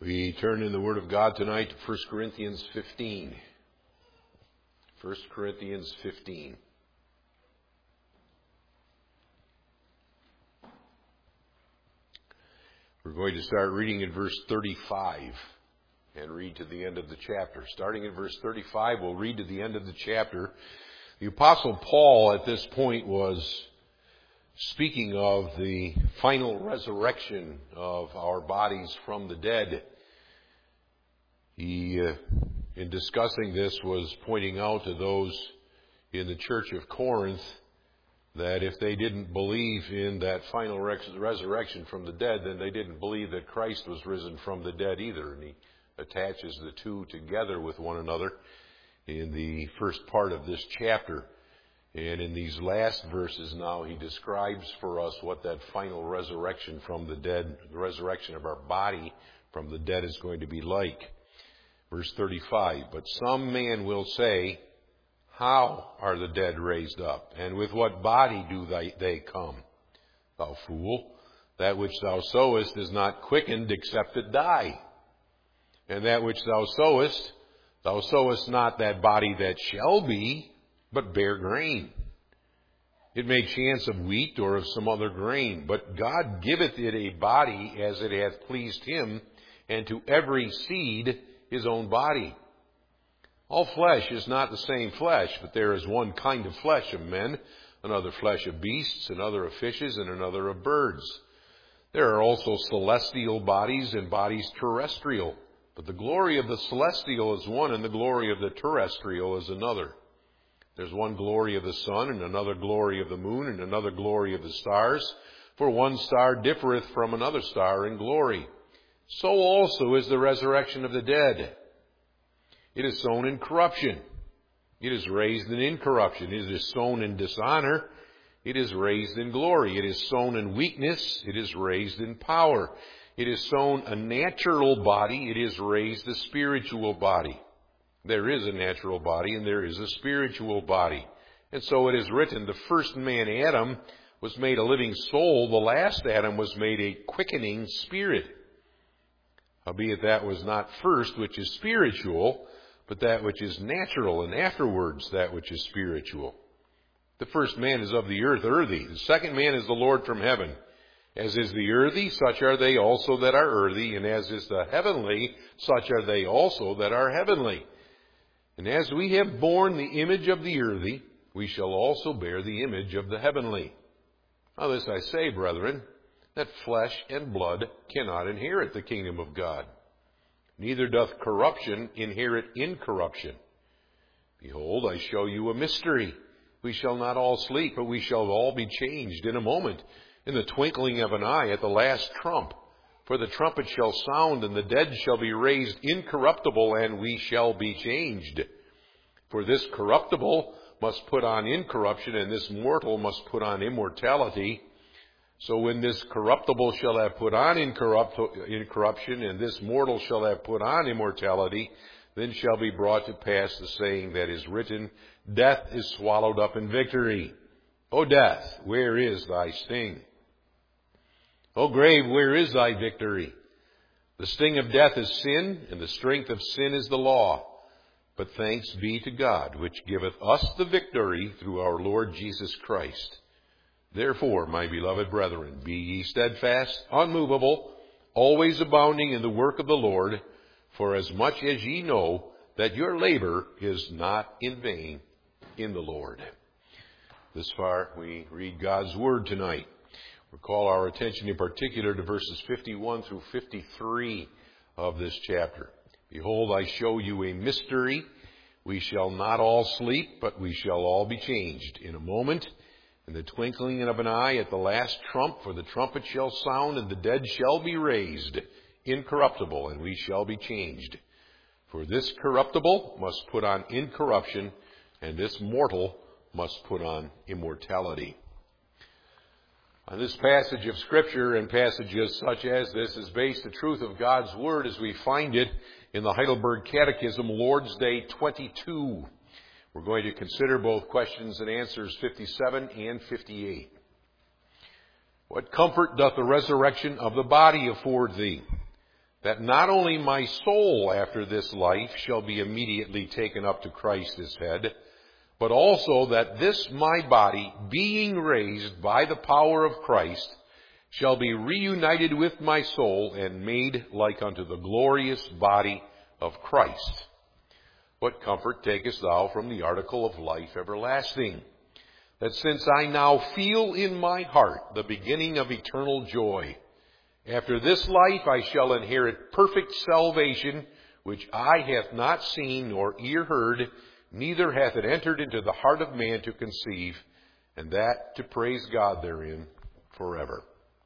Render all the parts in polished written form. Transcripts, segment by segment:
We turn in the Word of God tonight to 1 Corinthians 15. 1 Corinthians 15. We're going to start reading in verse 35 and read to the end of the chapter. Starting in verse 35, we'll read to the end of the chapter. The Apostle Paul at this point was speaking of the final resurrection of our bodies from the dead. He, in discussing this, was pointing out to those in the church of Corinth that if they didn't believe in that final resurrection from the dead, then they didn't believe that Christ was risen from the dead either. And he attaches the two together with one another in the first part of this chapter. And in these last verses now, he describes for us what that final resurrection from the dead, the resurrection of our body from the dead is going to be like. Verse 35, but some man will say, how are the dead raised up? And with what body do they come? Thou fool, that which thou sowest is not quickened except it die. And that which thou sowest not that body that shall be, but bear grain. It may chance of wheat or of some other grain, but God giveth it a body as it hath pleased him, and to every seed his own body. All flesh is not the same flesh, but there is one kind of flesh of men, another flesh of beasts, another of fishes, and another of birds. There are also celestial bodies and bodies terrestrial, but the glory of the celestial is one, and the glory of the terrestrial is another. There's one glory of the sun, and another glory of the moon, and another glory of the stars. For one star differeth from another star in glory. So also is the resurrection of the dead. It is sown in corruption. It is raised in incorruption. It is sown in dishonor. It is raised in glory. It is sown in weakness. It is raised in power. It is sown a natural body. It is raised a spiritual body. There is a natural body and there is a spiritual body. And so it is written, the first man, Adam, was made a living soul. The last Adam was made a quickening spirit. Howbeit that was not first which is spiritual, but that which is natural, and afterwards that which is spiritual. The first man is of the earth, earthy. The second man is the Lord from heaven. As is the earthy, such are they also that are earthy, and as is the heavenly, such are they also that are heavenly. And as we have borne the image of the earthy, we shall also bear the image of the heavenly. Now this I say, brethren, that flesh and blood cannot inherit the kingdom of God. Neither doth corruption inherit incorruption. Behold, I show you a mystery. We shall not all sleep, but we shall all be changed in a moment, in the twinkling of an eye, at the last trump. For the trumpet shall sound, and the dead shall be raised incorruptible, and we shall be changed. For this corruptible must put on incorruption, and this mortal must put on immortality. So when this corruptible shall have put on incorruption, and this mortal shall have put on immortality, then shall be brought to pass the saying that is written, death is swallowed up in victory. O death, where is thy sting? O grave, where is thy victory? The sting of death is sin, and the strength of sin is the law. But thanks be to God, which giveth us the victory through our Lord Jesus Christ. Therefore, my beloved brethren, be ye steadfast, unmovable, always abounding in the work of the Lord, for as much as ye know that your labor is not in vain in the Lord. This far we read God's Word tonight. We call our attention in particular to verses 51 through 53 of this chapter. Behold, I show you a mystery. We shall not all sleep, but we shall all be changed in a moment, in the twinkling of an eye, at the last trump, for the trumpet shall sound, and the dead shall be raised incorruptible, and we shall be changed. For this corruptible must put on incorruption, and this mortal must put on immortality. On this passage of Scripture and passages such as this is based the truth of God's Word as we find it in the Heidelberg Catechism, Lord's Day 22. We're going to consider both questions and answers 57 and 58. What comfort doth the resurrection of the body afford thee? that not only my soul after this life shall be immediately taken up to Christ his head, but also that this my body, being raised by the power of Christ, shall be reunited with my soul and made like unto the glorious body of Christ. What comfort takest thou from the article of life everlasting? That since I now feel in my heart the beginning of eternal joy, after this life I shall inherit perfect salvation, which eye hath not seen nor ear heard, neither hath it entered into the heart of man to conceive, and that to praise God therein forever.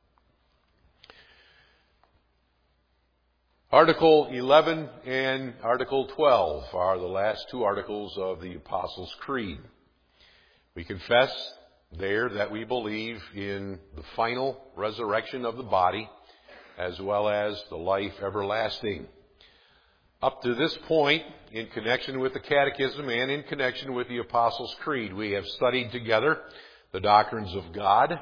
Article 11 and Article 12 are the last two articles of the Apostles' Creed. We confess there that we believe in the final resurrection of the body as well as the life everlasting. Up to this point, in connection with the Catechism and in connection with the Apostles' Creed, we have studied together the doctrines of God,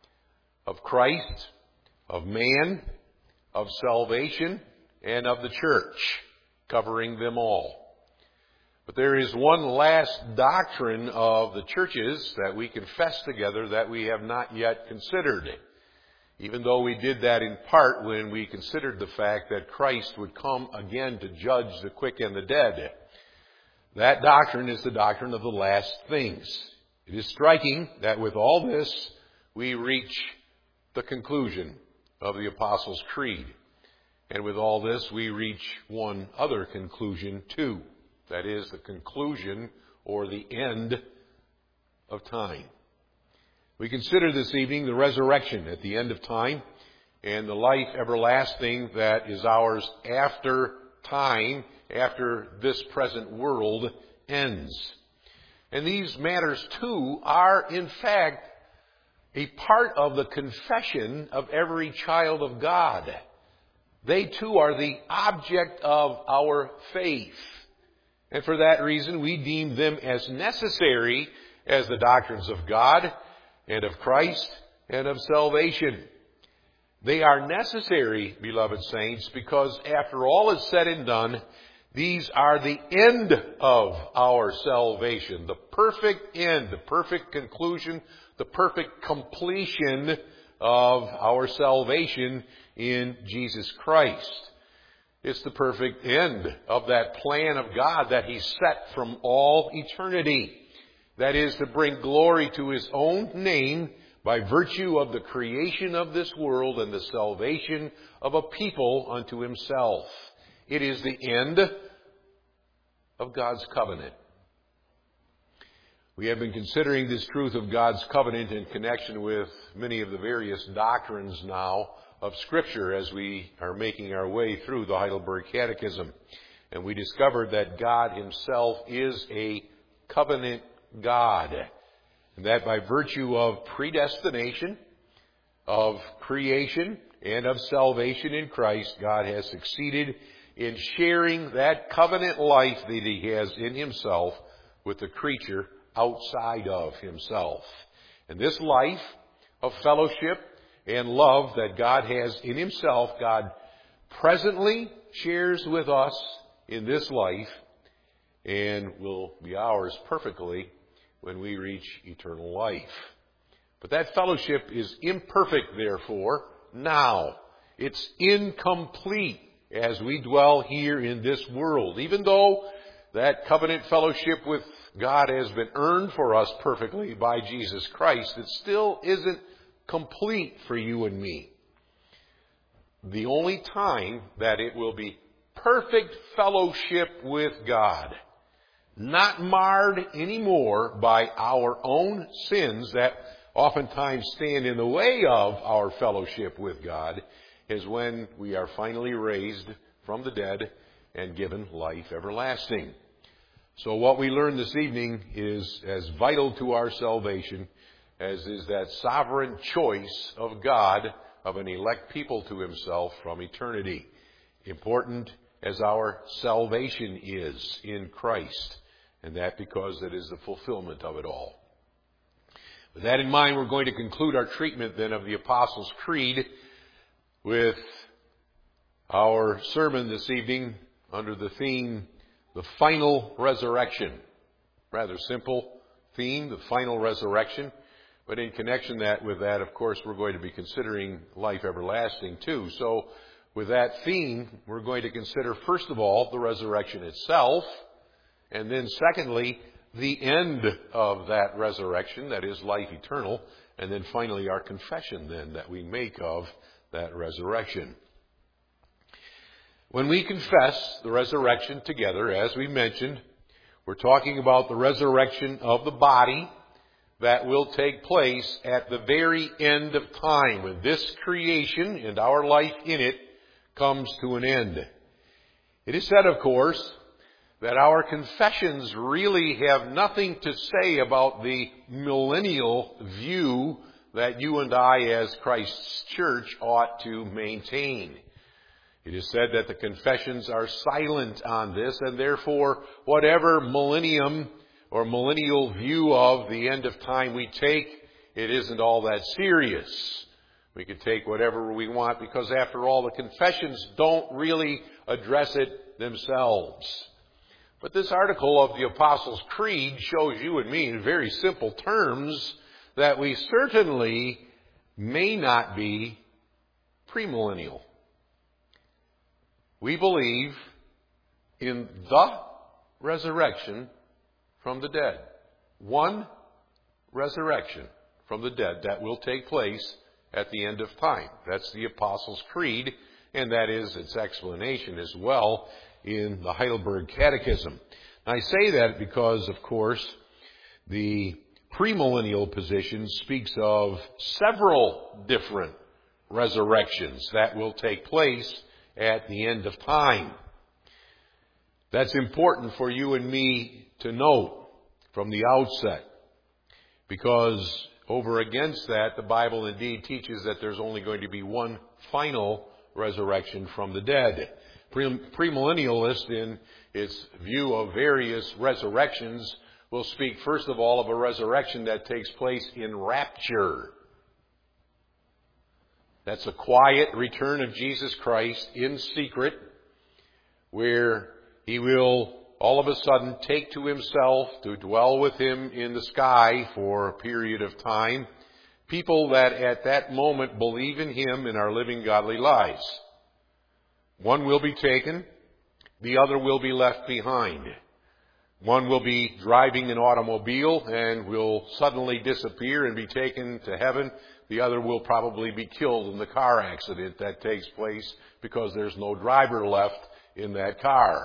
of Christ, of man, of salvation, and of the church, covering them all. But there is one last doctrine of the churches that we confess together that we have not yet considered, even though we did that in part when we considered the fact that Christ would come again to judge the quick and the dead. That doctrine is the doctrine of the last things. It is striking that with all this, we reach the conclusion of the Apostles' Creed. And with all this, we reach one other conclusion too. That is the conclusion or the end of time. We consider this evening the resurrection at the end of time and the life everlasting that is ours after time, after this present world ends. And these matters too are in fact a part of the confession of every child of God. They too are the object of our faith. And for that reason, we deem them as necessary as the doctrines of God and of Christ and of salvation. They are necessary, beloved saints, because after all is said and done, these are the end of our salvation, the perfect end, the perfect conclusion, the perfect completion of our salvation in Jesus Christ. It's the perfect end of that plan of God that He set from all eternity. That is to bring glory to His own name by virtue of the creation of this world and the salvation of a people unto Himself. It is the end of God's covenant. We have been considering this truth of God's covenant in connection with many of the various doctrines now of Scripture as we are making our way through the Heidelberg Catechism. And we discovered that God Himself is a covenant God. And that by virtue of predestination, of creation, and of salvation in Christ, God has succeeded in sharing that covenant life that He has in Himself with the creature outside of Himself. And this life of fellowship and love that God has in Himself, God presently shares with us in this life and will be ours perfectly when we reach eternal life. But that fellowship is imperfect, therefore, now. It's incomplete as we dwell here in this world. Even though that covenant fellowship with God has been earned for us perfectly by Jesus Christ, it still isn't complete for you and me. The only time that it will be perfect fellowship with God, not marred anymore by our own sins that oftentimes stand in the way of our fellowship with God, is when we are finally raised from the dead and given life everlasting. So what we learn this evening is as vital to our salvation as is that sovereign choice of God of an elect people to Himself from eternity. Important as our salvation is in Christ, and that because it is the fulfillment of it all. With that in mind, we're going to conclude our treatment then of the Apostles' Creed with our sermon this evening under the theme, the final resurrection. Rather simple theme, the final resurrection. But in connection with that, of course, we're going to be considering life everlasting too. So with that theme, we're going to consider, first of all, the resurrection itself. And then secondly, the end of that resurrection, that is life eternal. And then finally, our confession then that we make of that resurrection. When we confess the resurrection together, as we mentioned, we're talking about the resurrection of the body that will take place at the very end of time, when this creation and our life in it comes to an end. It is said, of course, that our confessions really have nothing to say about the millennial view that you and I as Christ's church ought to maintain. It is said that the confessions are silent on this, and therefore whatever millennium or millennial view of the end of time we take, it isn't all that serious. We can take whatever we want because after all, the confessions don't really address it themselves. But this article of the Apostles' Creed shows you and me in very simple terms that we certainly may not be premillennial. We believe in the resurrection from the dead. One resurrection from the dead that will take place at the end of time. That's the Apostles' Creed, and that is its explanation as well in the Heidelberg Catechism. I say that because, of course, the premillennial position speaks of several different resurrections that will take place at the end of time. That's important for you and me to note from the outset, because over against that, the Bible indeed teaches that there's only going to be one final resurrection from the dead. Premillennialist, in its view of various resurrections, will speak first of all of a resurrection that takes place in rapture. That's a quiet return of Jesus Christ in secret, where He will all of a sudden take to Himself to dwell with Him in the sky for a period of time people that at that moment believe in Him and are living godly lives. One will be taken, the other will be left behind. One will be driving an automobile and will suddenly disappear and be taken to heaven. The other will probably be killed in the car accident that takes place because there's no driver left in that car.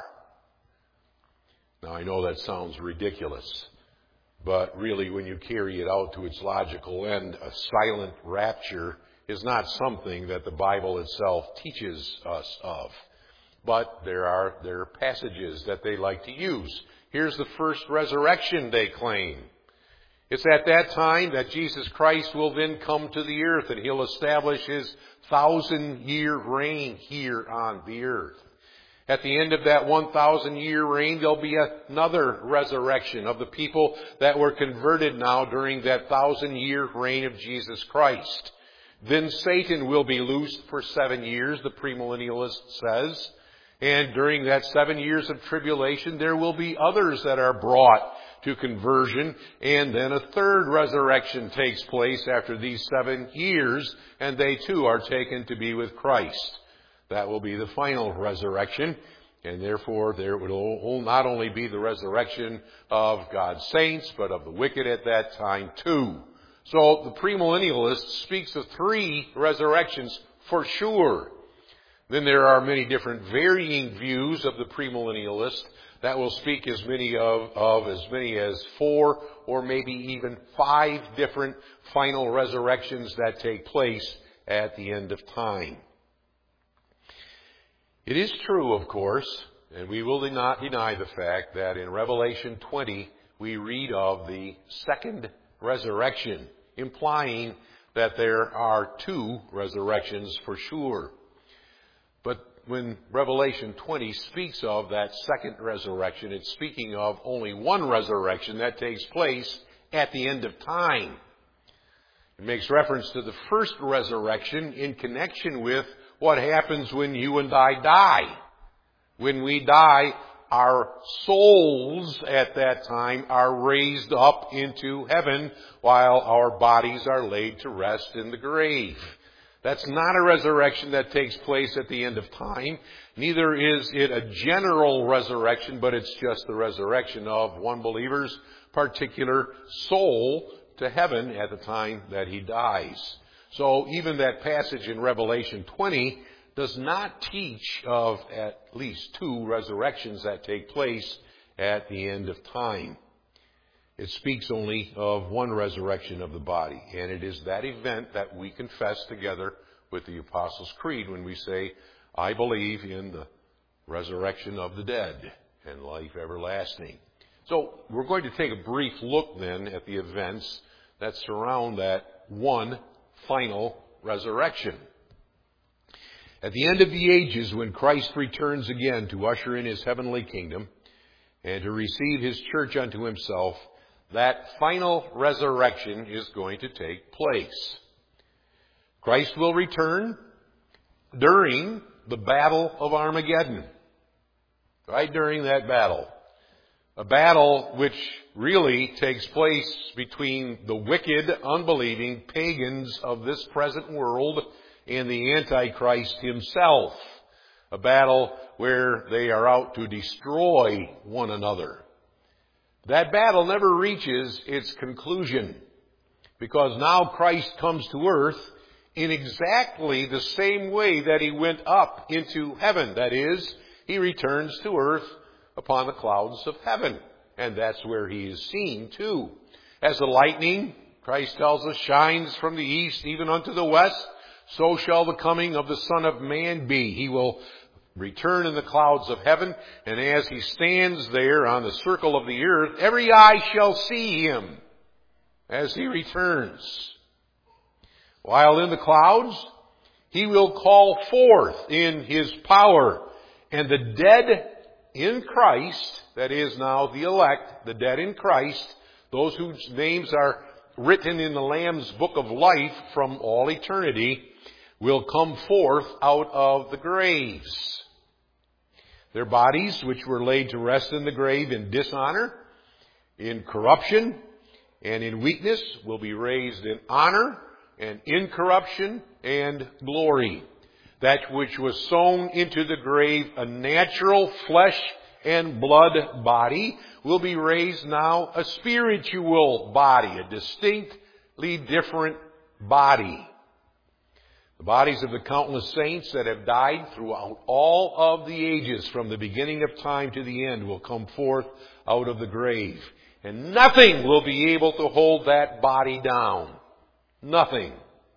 Now, I know that sounds ridiculous, but really when you carry it out to its logical end, a silent rapture is not something that the Bible itself teaches us of. But there are passages that they like to use. Here's the first resurrection, they claim. It's at that time that Jesus Christ will then come to the earth and He'll establish His 1,000-year reign here on the earth. At the end of that 1,000-year reign, there'll be another resurrection of the people that were converted now during that 1,000-year reign of Jesus Christ. Then Satan will be loosed for 7 years, the premillennialist says. And during that 7 years of tribulation, there will be others that are brought to conversion. And then a third resurrection takes place after these 7 years, and they too are taken to be with Christ. That will be the final resurrection. And therefore, there will not only be the resurrection of God's saints, but of the wicked at that time too. So the premillennialist speaks of 3 resurrections for sure. Then there are many different varying views of the premillennialist that will speak as many as 4 or maybe even 5 different final resurrections that take place at the end of time. It is true, of course, and we will not deny the fact that in Revelation 20 we read of the second resurrection, implying that there are 2 resurrections for sure. But when Revelation 20 speaks of that second resurrection, it's speaking of only one resurrection that takes place at the end of time. It makes reference to the first resurrection in connection with what happens when you and I die. When we die, our souls at that time are raised up into heaven while our bodies are laid to rest in the grave. That's not a resurrection that takes place at the end of time. Neither is it a general resurrection, but it's just the resurrection of one believer's particular soul to heaven at the time that he dies. So even that passage in Revelation 20 does not teach of at least two resurrections that take place at the end of time. It speaks only of one resurrection of the body, and it is that event that we confess together with the Apostles' Creed when we say, I believe in the resurrection of the dead and life everlasting. So we're going to take a brief look then at the events that surround that one final resurrection. At the end of the ages, when Christ returns again to usher in his heavenly kingdom and to receive his church unto himself, that final resurrection is going to take place. Christ will return during the Battle of Armageddon. Right during that battle. A battle which really takes place between the wicked, unbelieving pagans of this present world and the Antichrist himself. A battle where they are out to destroy one another. That battle never reaches its conclusion because now Christ comes to earth in exactly the same way that he went up into heaven. That is, he returns to earth upon the clouds of heaven. And that's where he is seen too. As the lightning, Christ tells us, shines from the east even unto the west, so shall the coming of the Son of Man be. He will return in the clouds of heaven, and as he stands there on the circle of the earth, every eye shall see him as he returns. While in the clouds, he will call forth in his power, and the dead in Christ, that is now the elect, the dead in Christ, those whose names are written in the Lamb's book of life from all eternity, will come forth out of the graves. Their bodies, which were laid to rest in the grave in dishonor, in corruption, and in weakness, will be raised in honor and incorruption and glory. That which was sown into the grave, a natural flesh and blood body, will be raised now a spiritual body, a distinctly different body. The bodies of the countless saints that have died throughout all of the ages, from the beginning of time to the end, will come forth out of the grave. And nothing will be able to hold that body down. Nothing.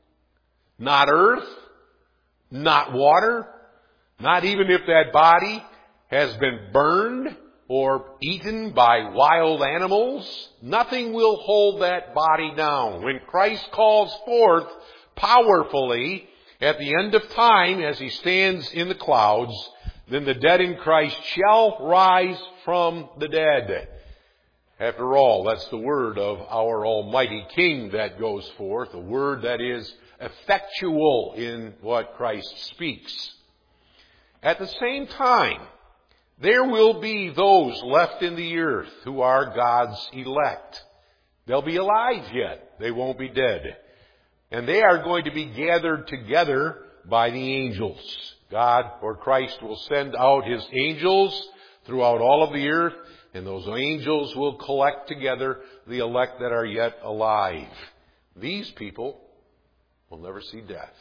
Not earth, not water, not even if that body has been burned or eaten by wild animals. Nothing will hold that body down. When Christ calls forth powerfully at the end of time as he stands in the clouds, then the dead in Christ shall rise from the dead. After all, that's the word of our Almighty King that goes forth, a word that is effectual in what Christ speaks. At the same time, there will be those left in the earth who are God's elect. They'll be alive yet. They won't be dead. And they are going to be gathered together by the angels. God or Christ will send out his angels throughout all of the earth, and those angels will collect together the elect that are yet alive. These people will never see death.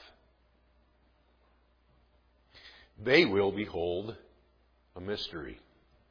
They will behold a mystery.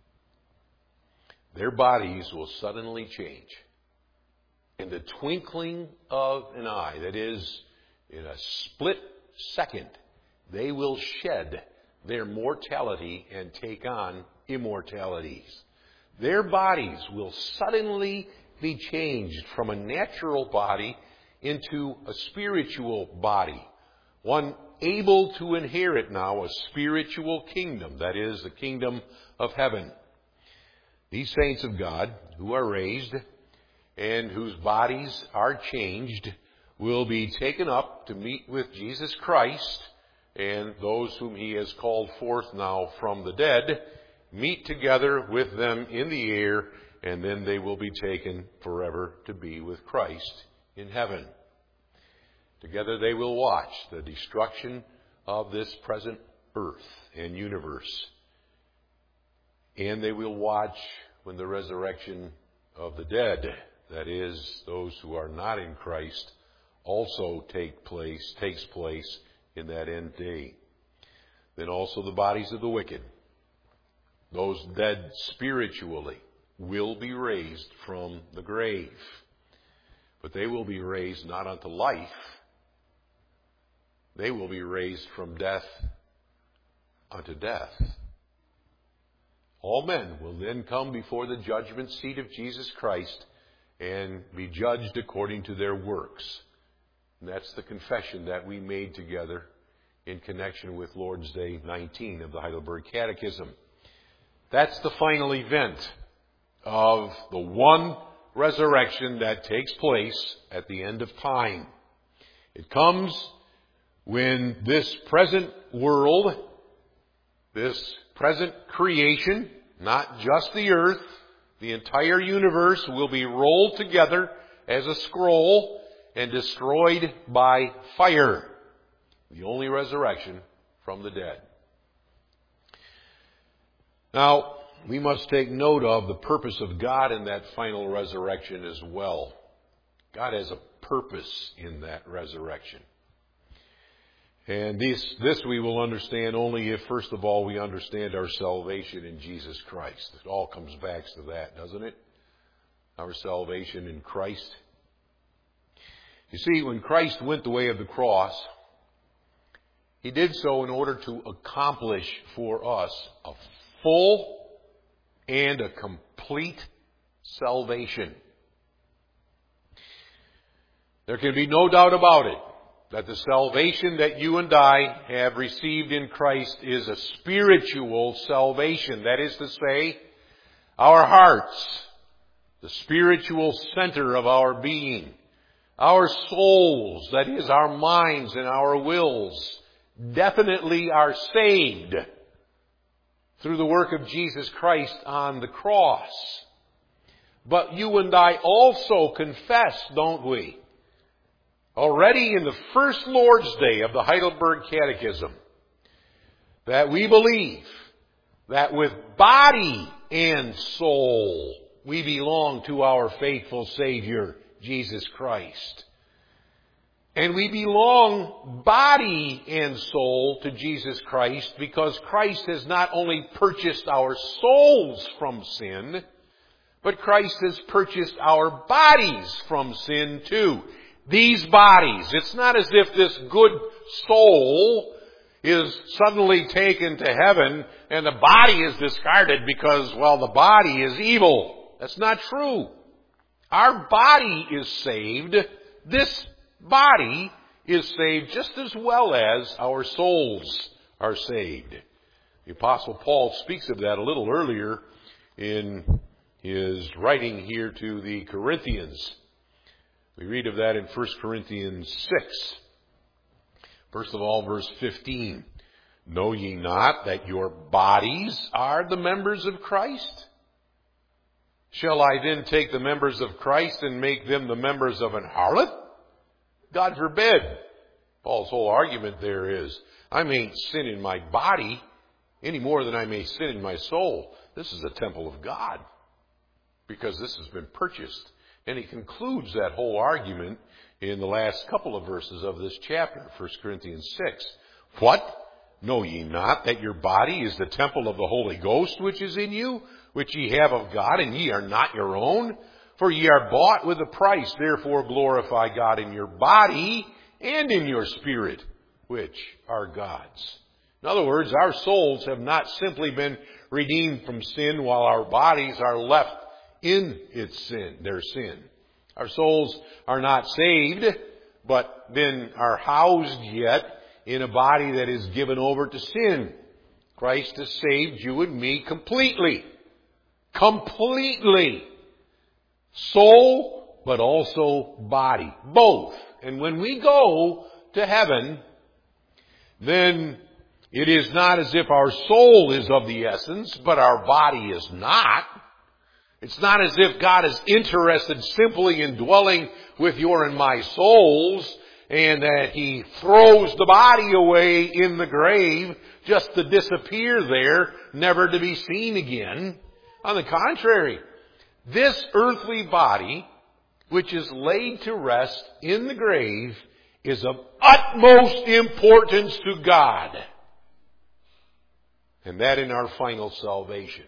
Their bodies will suddenly change. In the twinkling of an eye, that is, in a split second, they will shed their mortality and take on immortalities. Their bodies will suddenly be changed from a natural body into a spiritual body, one able to inherit now a spiritual kingdom, that is, the kingdom of heaven. These saints of God who are raised and whose bodies are changed will be taken up to meet with Jesus Christ and those whom he has called forth now from the dead meet together with them in the air, and then they will be taken forever to be with Christ in heaven. Together they will watch the destruction of this present earth and universe. And they will watch when the resurrection of the dead, that is, those who are not in Christ, also takes place in that end day. Then also the bodies of the wicked, those dead spiritually, will be raised from the grave. But they will be raised not unto life. They will be raised from death unto death. All men will then come before the judgment seat of Jesus Christ and be judged according to their works. And that's the confession that we made together in connection with Lord's Day 19 of the Heidelberg Catechism. That's the final event of the one resurrection that takes place at the end of time. It comes when this present world, this present creation, not just the earth, the entire universe will be rolled together as a scroll and destroyed by fire. The only resurrection from the dead. Now, we must take note of the purpose of God in that final resurrection as well. God has a purpose in that resurrection. And this we will understand only if, first of all, we understand our salvation in Jesus Christ. It all comes back to that, doesn't it? Our salvation in Christ. You see, when Christ went the way of the cross, he did so in order to accomplish for us a full and a complete salvation. There can be no doubt about it that the salvation that you and I have received in Christ is a spiritual salvation. That is to say, our hearts, the spiritual center of our being, our souls, that is our minds and our wills, definitely are saved through the work of Jesus Christ on the cross. But you and I also confess, don't we? Already in the first Lord's Day of the Heidelberg Catechism, that we believe that with body and soul we belong to our faithful Savior, Jesus Christ. And we belong body and soul to Jesus Christ because Christ has not only purchased our souls from sin, but Christ has purchased our bodies from sin too. These bodies, it's not as if this good soul is suddenly taken to heaven and the body is discarded because, well, the body is evil. That's not true. Our body is saved. This body is saved just as well as our souls are saved. The Apostle Paul speaks of that a little earlier in his writing here to the Corinthians. We read of that in 1 Corinthians 6. First of all, verse 15. Know ye not that your bodies are the members of Christ? Shall I then take the members of Christ and make them the members of an harlot? God forbid. Paul's whole argument there is, I may sin in my body any more than I may sin in my soul. This is a temple of God because this has been purchased. And he concludes that whole argument in the last couple of verses of this chapter, 1 Corinthians 6. What? Know ye not that your body is the temple of the Holy Ghost which is in you, which ye have of God, and ye are not your own? For ye are bought with a price. Therefore glorify God in your body and in your spirit, which are God's. In other words, our souls have not simply been redeemed from sin while our bodies are left in their sin. Our souls are not saved, but then are housed yet in a body that is given over to sin. Christ has saved you and me completely. Completely. Soul, but also body. Both. And when we go to heaven, then it is not as if our soul is of the essence, but our body is not. It's not as if God is interested simply in dwelling with your and my souls, and that He throws the body away in the grave just to disappear there, never to be seen again. On the contrary, this earthly body, which is laid to rest in the grave, is of utmost importance to God. And that in our final salvation.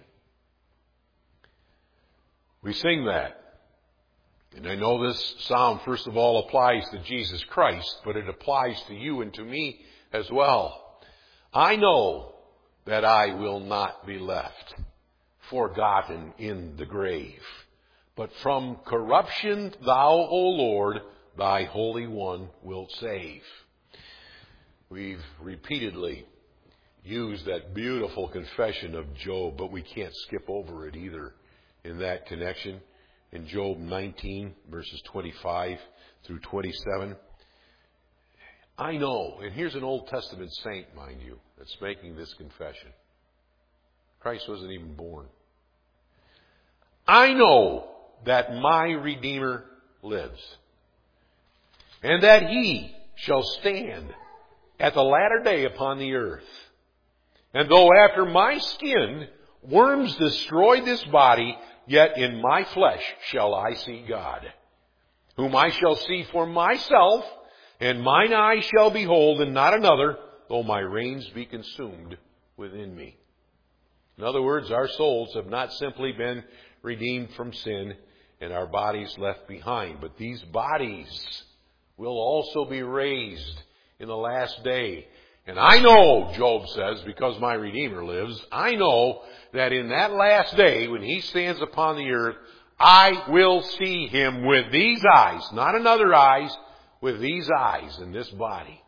We sing that. And I know this psalm, first of all, applies to Jesus Christ, but it applies to you and to me as well. I know that I will not be left forgotten in the grave, but from corruption thou, O Lord, thy Holy One wilt save. We've repeatedly used that beautiful confession of Job, but we can't skip over it either in that connection. In Job 19, verses 25 through 27. I know, and here's an Old Testament saint, mind you, that's making this confession. Christ wasn't even born. I know that my Redeemer lives, and that He shall stand at the latter day upon the earth. And though after my skin worms destroy this body, yet in my flesh shall I see God, whom I shall see for myself, and mine eyes shall behold, and not another, though my reins be consumed within me. In other words, our souls have not simply been redeemed from sin and our bodies left behind, but these bodies will also be raised in the last day. And I know, Job says, because my Redeemer lives, I know that in that last day, when He stands upon the earth, I will see Him with these eyes, not another eyes, with these eyes in this body.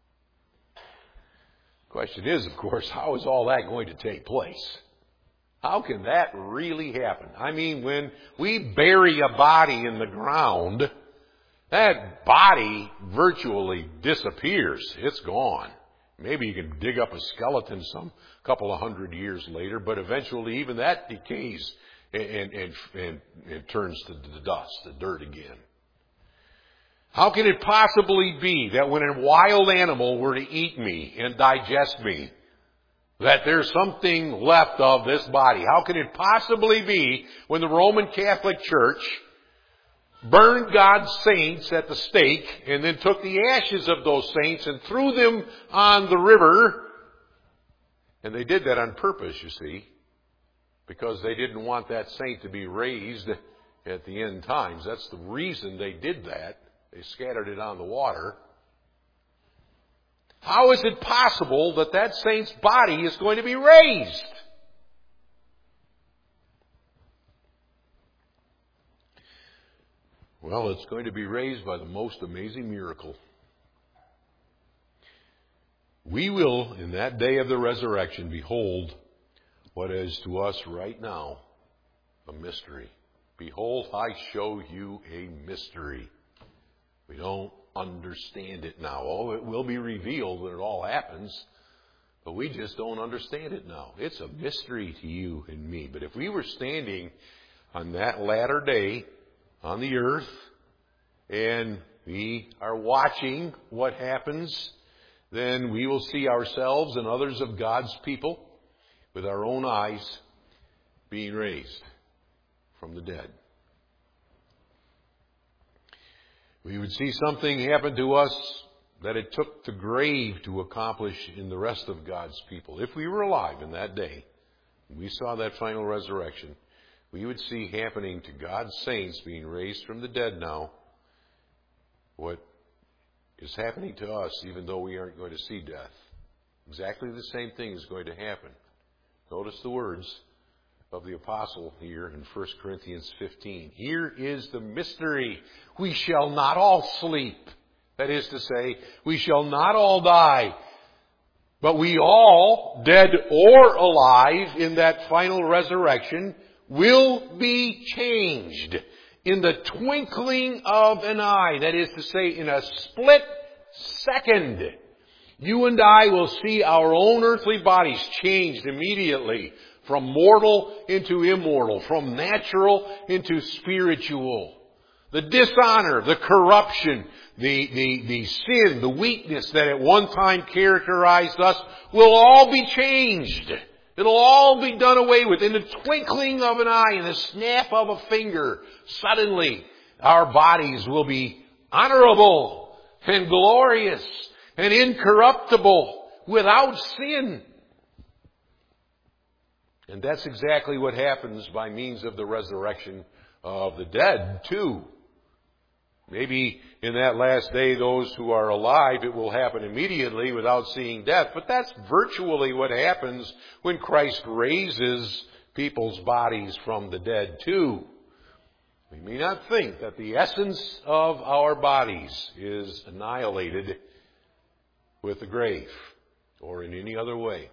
The question is, of course, how is all that going to take place? How can that really happen? I mean, when we bury a body in the ground, that body virtually disappears. It's gone. Maybe you can dig up a skeleton some couple of hundred years later, but eventually even that decays and turns to the dust, the dirt again. How can it possibly be that when a wild animal were to eat me and digest me, that there's something left of this body? How can it possibly be when the Roman Catholic Church burned God's saints at the stake and then took the ashes of those saints and threw them on the river? And they did that on purpose, you see, because they didn't want that saint to be raised at the end times. That's the reason they did that. They scattered it on the water. How is it possible that that saint's body is going to be raised? Well, it's going to be raised by the most amazing miracle. We will, in that day of the resurrection, behold what is to us right now a mystery. Behold, I show you a mystery. We don't understand it now. Oh, it will be revealed when it all happens, but we just don't understand it now. It's a mystery to you and me. But if we were standing on that latter day on the earth, and we are watching what happens, then we will see ourselves and others of God's people with our own eyes being raised from the dead. We would see something happen to us that it took the grave to accomplish in the rest of God's people. If we were alive in that day, and we saw that final resurrection, we would see happening to God's saints being raised from the dead now what is happening to us, even though we aren't going to see death. Exactly the same thing is going to happen. Notice the words of the apostle here in 1 Corinthians 15. Here is the mystery. We shall not all sleep. That is to say, we shall not all die. But we all, dead or alive in that final resurrection, will be changed in the twinkling of an eye. That is to say, in a split second. You and I will see our own earthly bodies changed immediately from mortal into immortal, from natural into spiritual. The dishonor, the corruption, the sin, the weakness that at one time characterized us will all be changed. It'll all be done away with in the twinkling of an eye, in the snap of a finger. Suddenly, our bodies will be honorable and glorious and incorruptible, without sin. And that's exactly what happens by means of the resurrection of the dead, too. Maybe in that last day, those who are alive, it will happen immediately without seeing death. But that's virtually what happens when Christ raises people's bodies from the dead, too. We may not think that the essence of our bodies is annihilated with the grave or in any other way,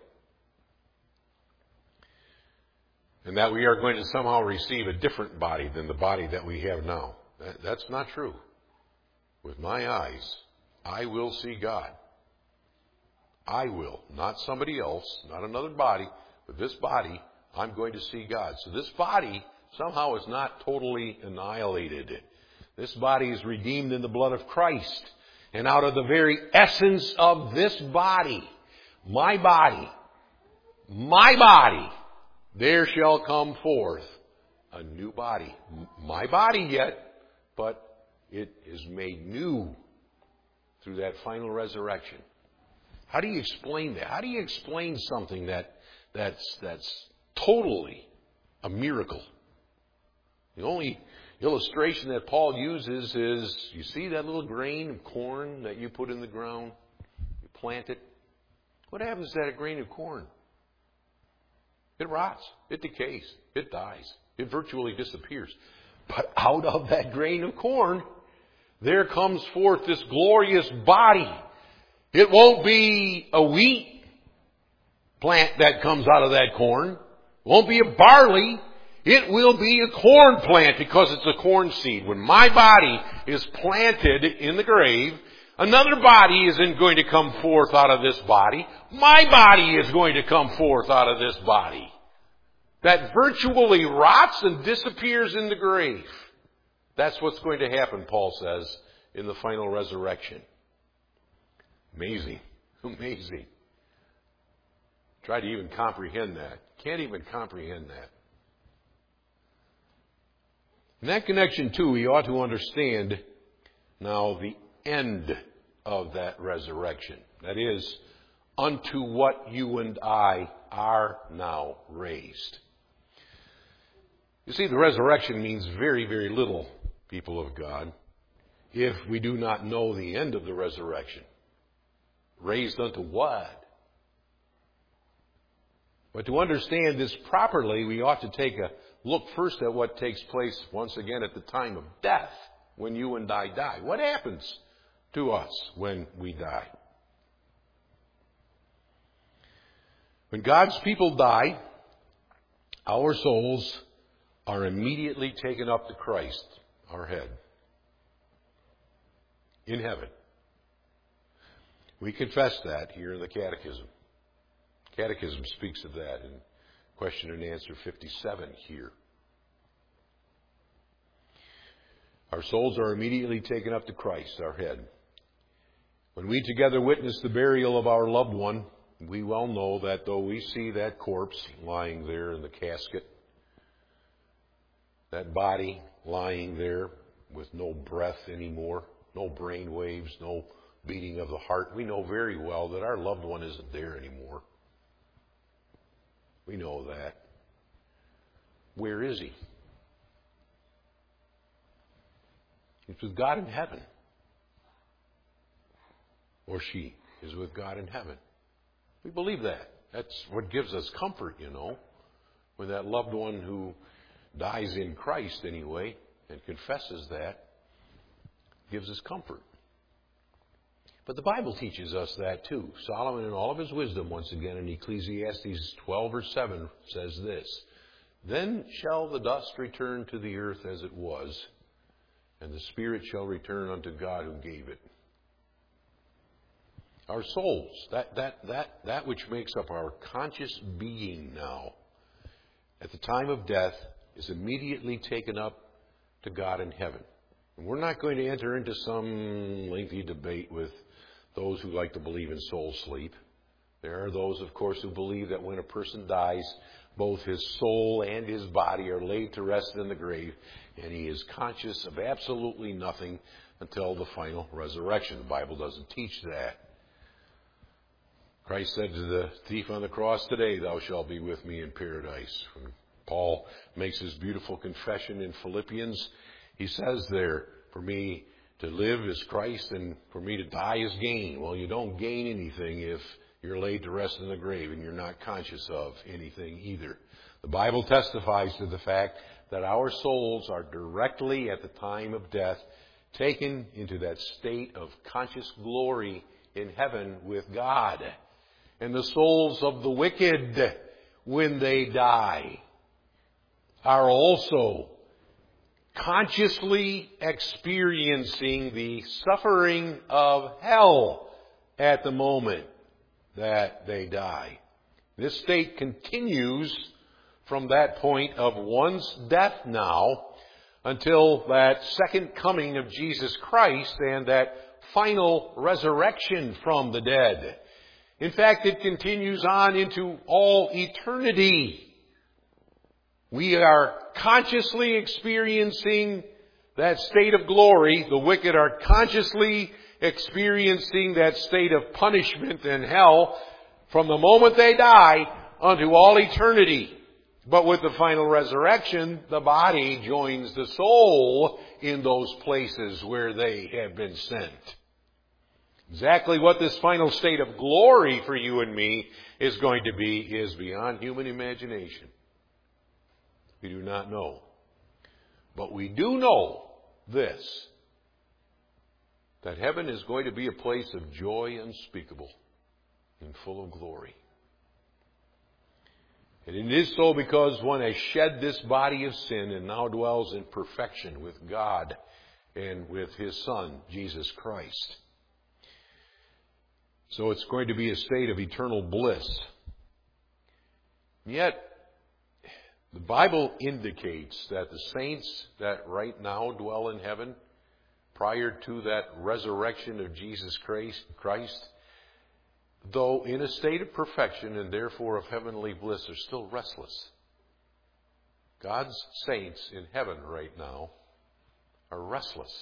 and that we are going to somehow receive a different body than the body that we have now. That's not true. With my eyes, I will see God. I will. Not somebody else, not another body, but this body, I'm going to see God. So this body somehow is not totally annihilated. This body is redeemed in the blood of Christ. And out of the very essence of this body, my body, there shall come forth a new body. My body yet, but it is made new through that final resurrection. How do you explain that? How do you explain something that's totally a miracle? The only illustration that Paul uses is, you see that little grain of corn that you put in the ground? You plant it. What happens to that grain of corn? It rots. It decays. It dies. It virtually disappears. But out of that grain of corn, there comes forth this glorious body. It won't be a wheat plant that comes out of that corn. It won't be a barley. It will be a corn plant because it's a corn seed. When my body is planted in the grave, another body isn't going to come forth out of this body. My body is going to come forth out of this body that virtually rots and disappears in the grave. That's what's going to happen, Paul says, in the final resurrection. Amazing. Amazing. Try to even comprehend that. Can't even comprehend that. In that connection, too, we ought to understand now the end of that resurrection. That is, unto what you and I are now raised. You see, the resurrection means very, very little, people of God, if we do not know the end of the resurrection. Raised unto what? But to understand this properly, we ought to take a look first at what takes place once again at the time of death, when you and I die. What happens to us when we die? When God's people die, our souls are immediately taken up to Christ, our head, in heaven. We confess that here in the Catechism. Catechism speaks of that in question and answer 57 here. Our souls are immediately taken up to Christ, our head. When we together witness the burial of our loved one, we well know that though we see that corpse lying there in the casket, that body lying there with no breath anymore, no brain waves, no beating of the heart, we know very well that our loved one isn't there anymore. We know that. Where is he? He's with God in heaven. Or she is with God in heaven. We believe that. That's what gives us comfort, when that loved one who dies in Christ anyway and confesses that gives us comfort. But the Bible teaches us that too. Solomon, in all of his wisdom, once again in Ecclesiastes 12 verse 7, says this: Then shall the dust return to the earth as it was, and the spirit shall return unto God who gave it. Our souls, that which makes up our conscious being now, at the time of death, is immediately taken up to God in heaven. And we're not going to enter into some lengthy debate with those who like to believe in soul sleep. There are those, of course, who believe that when a person dies, both his soul and his body are laid to rest in the grave, and he is conscious of absolutely nothing until the final resurrection. The Bible doesn't teach that. Christ said to the thief on the cross, "Today thou shalt be with me in paradise." When Paul makes his beautiful confession in Philippians, he says there, "For me to live is Christ, and for me to die is gain." Well, you don't gain anything if you're laid to rest in the grave and you're not conscious of anything either. The Bible testifies to the fact that our souls are directly at the time of death taken into that state of conscious glory in heaven with God. And the souls of the wicked, when they die, are also consciously experiencing the suffering of hell at the moment that they die. This state continues from that point of one's death now until that second coming of Jesus Christ and that final resurrection from the dead. In fact, it continues on into all eternity. We are consciously experiencing that state of glory. The wicked are consciously experiencing that state of punishment and hell from the moment they die unto all eternity. But with the final resurrection, the body joins the soul in those places where they have been sent. Exactly what this final state of glory for you and me is going to be is beyond human imagination. We do not know. But we do know this, that heaven is going to be a place of joy unspeakable and full of glory. And it is so because one has shed this body of sin and now dwells in perfection with God and with His Son, Jesus Christ. So it's going to be a state of eternal bliss. Yet, the Bible indicates that the saints that right now dwell in heaven, prior to that resurrection of Jesus Christ, though in a state of perfection and therefore of heavenly bliss, are still restless. God's saints in heaven right now are restless.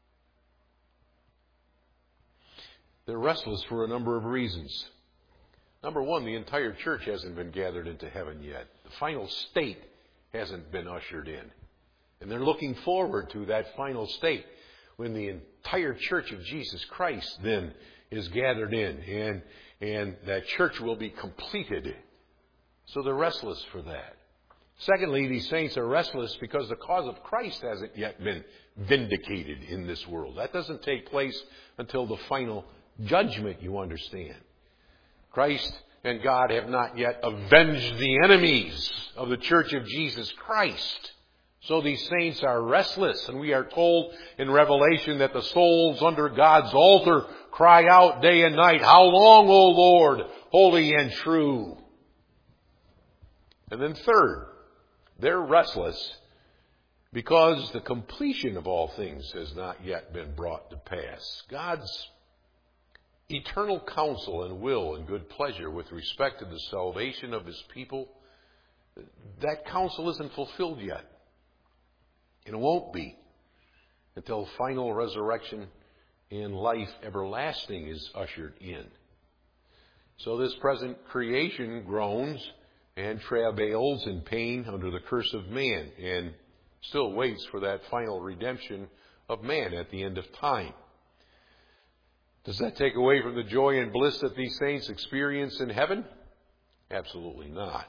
They're restless for a number of reasons. Number one, the entire church hasn't been gathered into heaven yet. The final state hasn't been ushered in. And they're looking forward to that final state when the entire church of Jesus Christ then is gathered in and that church will be completed. So they're restless for that. Secondly, these saints are restless because the cause of Christ hasn't yet been vindicated in this world. That doesn't take place until the final judgment, you understand. Christ and God have not yet avenged the enemies of the church of Jesus Christ. So these saints are restless, and we are told in Revelation that the souls under God's altar cry out day and night, "How long, O Lord, holy and true?" And then third, they're restless because the completion of all things has not yet been brought to pass. God's eternal counsel and will and good pleasure with respect to the salvation of His people, that counsel isn't fulfilled yet. And it won't be until final resurrection and life everlasting is ushered in. So this present creation groans and travails in pain under the curse of man and still waits for that final redemption of man at the end of time. Does that take away from the joy and bliss that these saints experience in heaven? Absolutely not.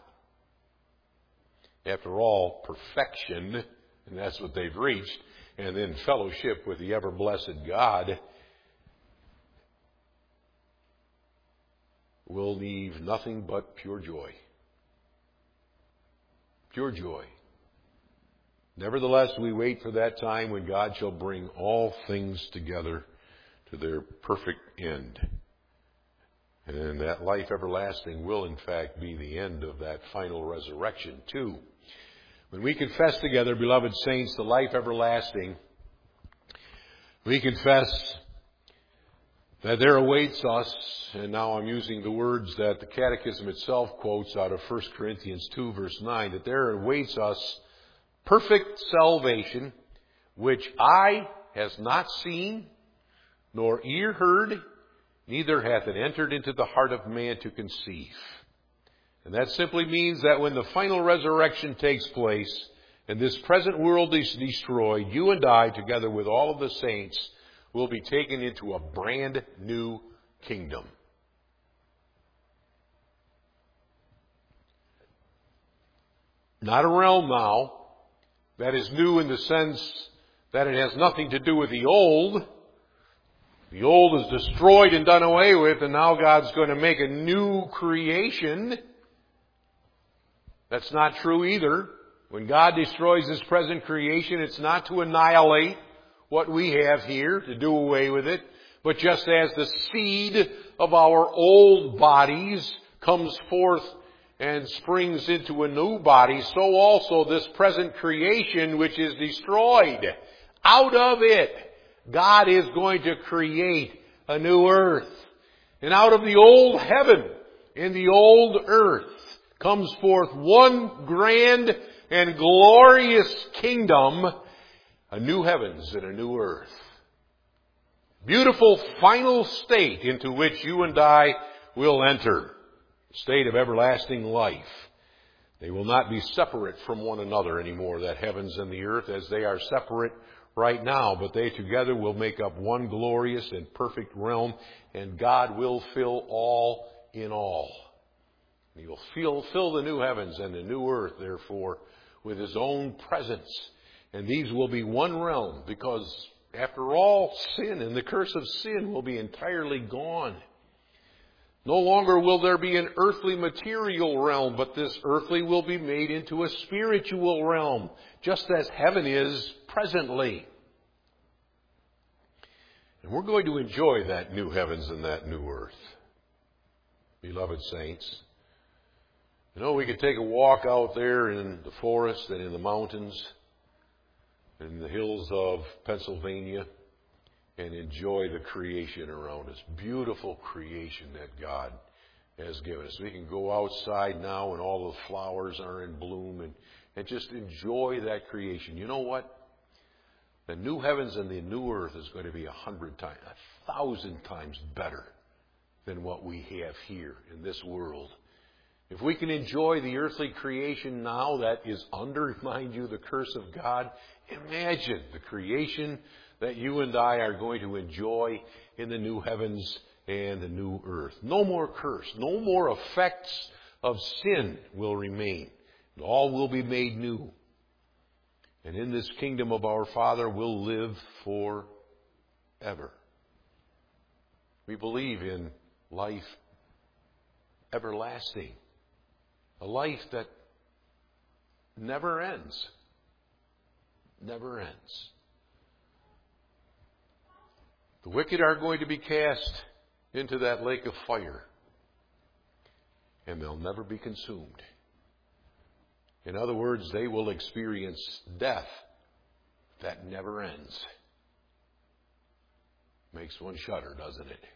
After all, perfection, and that's what they've reached, and then fellowship with the ever-blessed God will leave nothing but pure joy. Pure joy. Nevertheless, we wait for that time when God shall bring all things together to their perfect end. And that life everlasting will, in fact, be the end of that final resurrection, too. When we confess together, beloved saints, the life everlasting, we confess that there awaits us, and now I'm using the words that the Catechism itself quotes out of 1 Corinthians 2, verse 9, that there awaits us perfect salvation, which eye has not seen, nor ear heard, neither hath it entered into the heart of man to conceive. And that simply means that when the final resurrection takes place and this present world is destroyed, you and I, together with all of the saints, will be taken into a brand new kingdom. Not a realm now that is new in the sense that it has nothing to do with the old. The old is destroyed and done away with, and now God's going to make a new creation. That's not true either. When God destroys His present creation, it's not to annihilate what we have here, to do away with it, but just as the seed of our old bodies comes forth and springs into a new body, so also this present creation which is destroyed, out of it, God is going to create a new earth. And out of the old heaven and the old earth comes forth one grand and glorious kingdom, a new heavens and a new earth. Beautiful final state into which you and I will enter. State of everlasting life. They will not be separate from one another anymore, that heavens and the earth, as they are separate right now, but they together will make up one glorious and perfect realm, and God will fill all in all. He will fill the new heavens and the new earth, therefore, with His own presence. And these will be one realm, because after all, sin and the curse of sin will be entirely gone. No longer will there be an earthly material realm, but this earthly will be made into a spiritual realm, just as heaven is presently. And we're going to enjoy that new heavens and that new earth, beloved saints. You know, we could take a walk out there in the forest and in the mountains, in the hills of Pennsylvania, and enjoy the creation around us. Beautiful creation that God has given us. We can go outside now and all the flowers are in bloom and just enjoy that creation. You know what? The new heavens and the new earth is going to be 100 times, 1,000 times better than what we have here in this world. If we can enjoy the earthly creation now that is under, mind you, the curse of God, imagine the creation that you and I are going to enjoy in the new heavens and the new earth. No more curse. No more effects of sin will remain. All will be made new. And in this kingdom of our Father we'll live forever. We believe in life everlasting. A life that never ends. Never ends. The wicked are going to be cast into that lake of fire, and they'll never be consumed. In other words, they will experience death that never ends. Makes one shudder, doesn't it?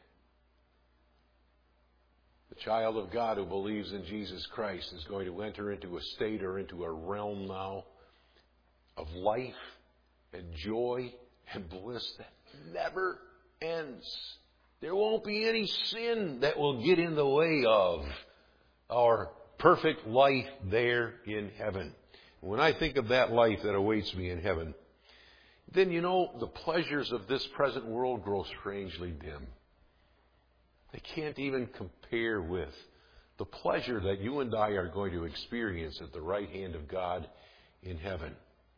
The child of God who believes in Jesus Christ is going to enter into a state or into a realm now of life and joy and bliss that never ends. There won't be any sin that will get in the way of our perfect life there in heaven. When I think of that life that awaits me in heaven, then you know the pleasures of this present world grow strangely dim. They can't even compare with the pleasure that you and I are going to experience at the right hand of God in heaven.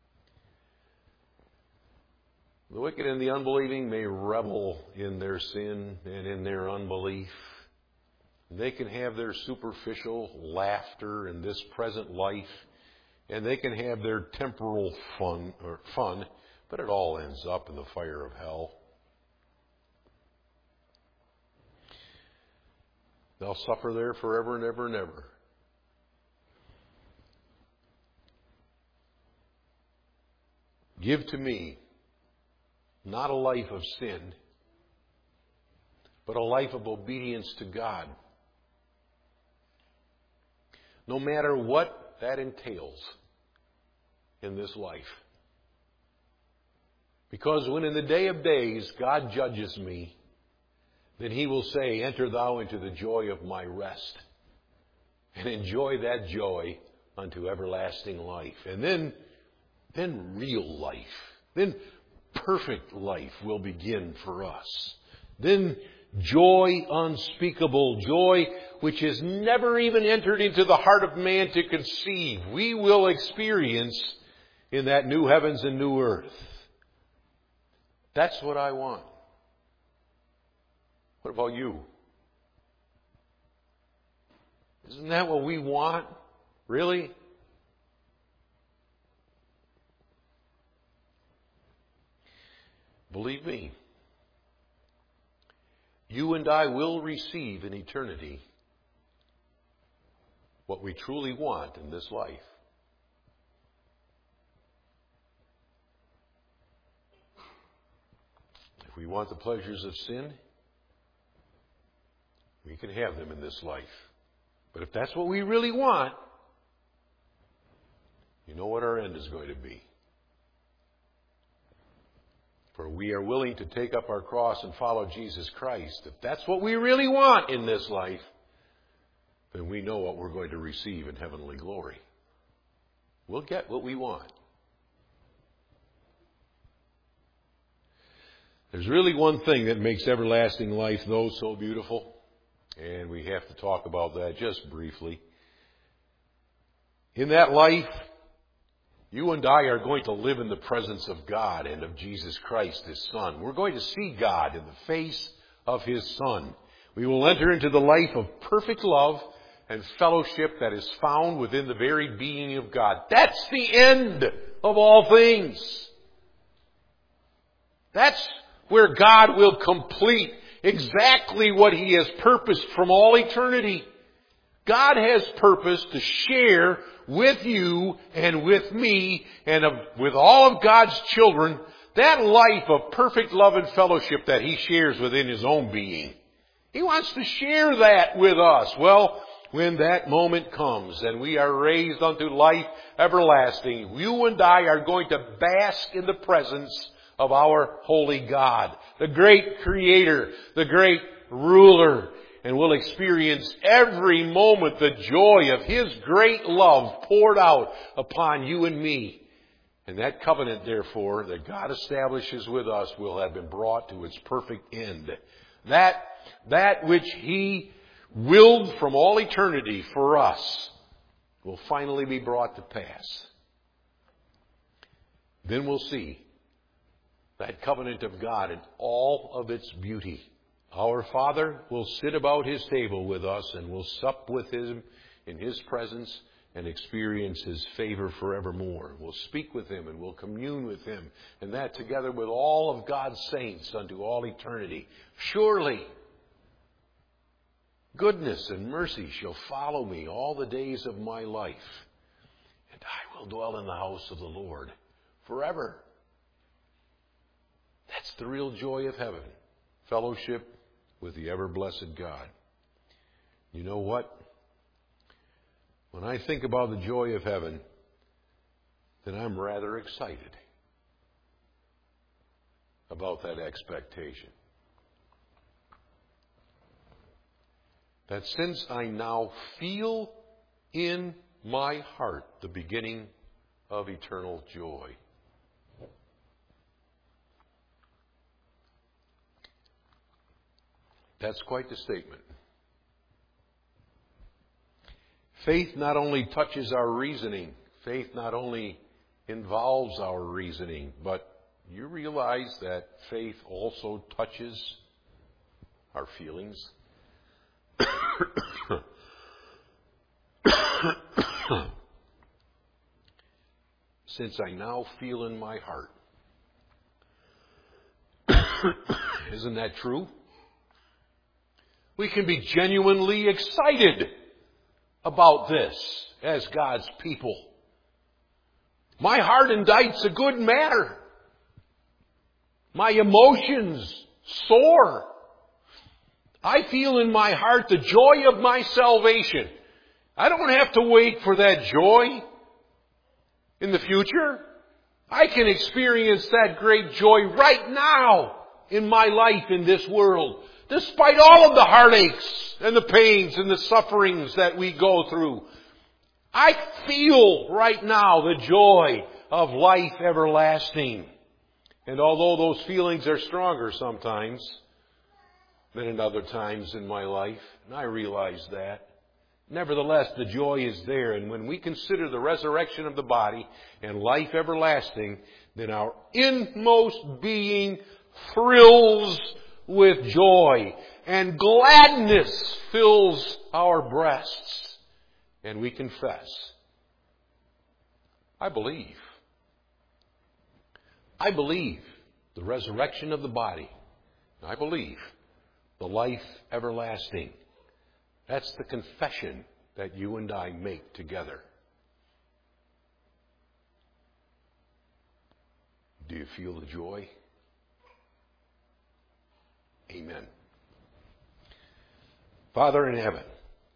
The wicked and the unbelieving may revel in their sin and in their unbelief. They can have their superficial laughter in this present life, and they can have their temporal fun, but it all ends up in the fire of hell. They'll suffer there forever and ever and ever. Give to me not a life of sin, but a life of obedience to God. No matter what that entails in this life. Because when in the day of days God judges me, then He will say, enter thou into the joy of my rest, and enjoy that joy unto everlasting life. And then real life, then perfect life will begin for us. Then joy unspeakable, joy which has never even entered into the heart of man to conceive, we will experience in that new heavens and new earth. That's what I want. What about you? Isn't that what we want? Really? Believe me, you and I will receive in eternity what we truly want in this life. If we want the pleasures of sin, we can have them in this life. But if that's what we really want, you know what our end is going to be. For we are willing to take up our cross and follow Jesus Christ. If that's what we really want in this life, then we know what we're going to receive in heavenly glory. We'll get what we want. There's really one thing that makes everlasting life, though, so beautiful. And we have to talk about that just briefly. In that life, you and I are going to live in the presence of God and of Jesus Christ, His Son. We're going to see God in the face of His Son. We will enter into the life of perfect love and fellowship that is found within the very being of God. That's the end of all things. That's where God will complete exactly what He has purposed from all eternity. God has purposed to share with you and with me and with all of God's children that life of perfect love and fellowship that He shares within His own being. He wants to share that with us. Well, when that moment comes and we are raised unto life everlasting, you and I are going to bask in the presence of our holy God, the great Creator, the great Ruler, and we'll experience every moment the joy of His great love poured out upon you and me. And that covenant, therefore, that God establishes with us will have been brought to its perfect end. That which He willed from all eternity for us will finally be brought to pass. Then we'll see that covenant of God in all of its beauty. Our Father will sit about His table with us and will sup with Him in His presence and experience His favor forevermore. We'll speak with Him and we'll commune with Him, and that together with all of God's saints unto all eternity. Surely, goodness and mercy shall follow me all the days of my life, and I will dwell in the house of the Lord forever. That's the real joy of heaven. Fellowship with the ever-blessed God. You know what? When I think about the joy of heaven, then I'm rather excited about that expectation. That since I now feel in my heart the beginning of eternal joy, that's quite the statement. Faith not only touches our reasoning, faith not only involves our reasoning, but you realize that faith also touches our feelings. Since I now feel in my heart. Isn't that true? We can be genuinely excited about this as God's people. My heart indicts a good matter. My emotions soar. I feel in my heart the joy of my salvation. I don't have to wait for that joy in the future. I can experience that great joy right now in my life in this world, despite all of the heartaches and the pains and the sufferings that we go through. I feel right now the joy of life everlasting. And although those feelings are stronger sometimes than in other times in my life, and I realize that, nevertheless the joy is there. And when we consider the resurrection of the body and life everlasting, then our inmost being thrills with joy, and gladness fills our breasts. And we confess, I believe. I believe the resurrection of the body. I believe the life everlasting. That's the confession that you and I make together. Do you feel the joy? Amen. Father in heaven,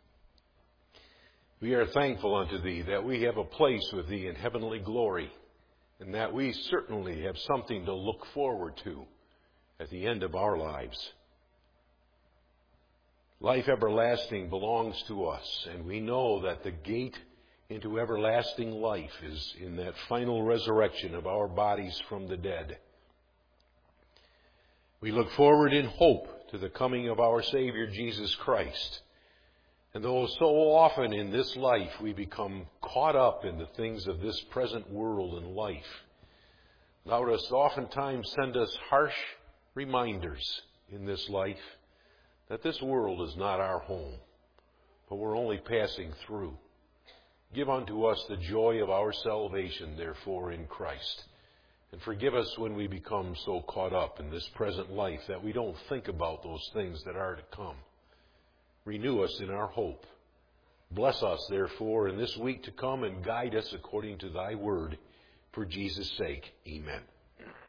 we are thankful unto Thee that we have a place with Thee in heavenly glory, and that we certainly have something to look forward to at the end of our lives. Life everlasting belongs to us, and we know that the gate into everlasting life is in that final resurrection of our bodies from the dead. We look forward in hope to the coming of our Savior Jesus Christ. And though so often in this life we become caught up in the things of this present world and life, thou dost oftentimes send us harsh reminders in this life that this world is not our home, but we're only passing through. Give unto us the joy of our salvation, therefore, in Christ. And forgive us when we become so caught up in this present life that we don't think about those things that are to come. Renew us in our hope. Bless us, therefore, in this week to come, and guide us according to Thy word. For Jesus' sake, amen.